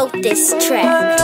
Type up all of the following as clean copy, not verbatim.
wrote this track.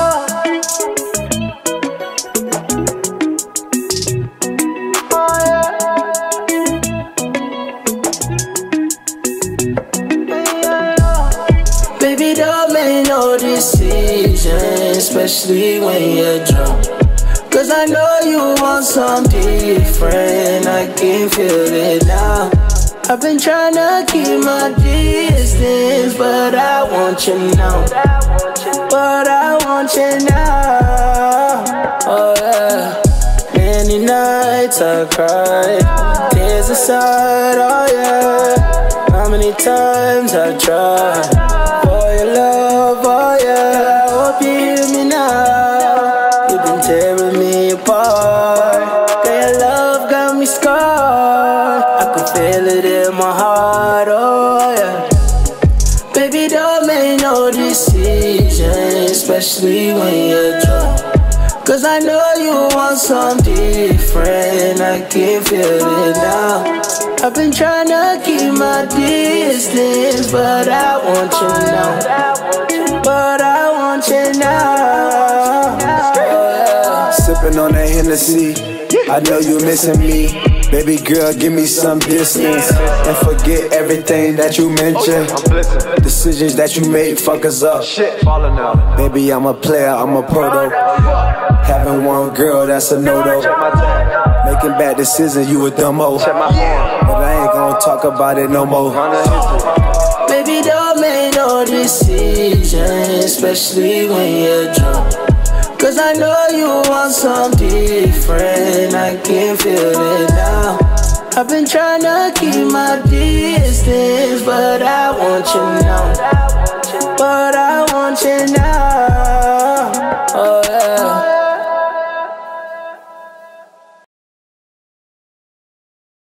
Baby, don't make no decision, especially when you're drunk. Cause I know you want some different, I can feel it now. I've been trying to keep my distance, but I want you now. But I want you now. Oh yeah. Many nights I cried, tears inside, oh yeah. How many times I tried for your love, oh yeah. I hope you hear me now. You've been tearing me apart. Girl, your love got me scarred. I can feel it in my heart, oh yeah. Baby, don't make no decision, especially when you're drunk. Cause I know you want some different, I can feel it now. I've been trying to keep my distance, but I want you now. But I want you now. Sipping on that Hennessy, I know you missing me. Baby girl, give me some distance and forget everything that you mentioned. Decisions that you made fuck us up. Baby, I'm a player, I'm a pro though. Having one girl, that's a no-no. Making bad decisions, you a dumbo. But I ain't gonna talk about it no more. Baby, don't make no decision, especially when you're drunk. Cause I know you want some different, I can feel it now. I've been trying to keep my distance, but I want you now. But I want you now.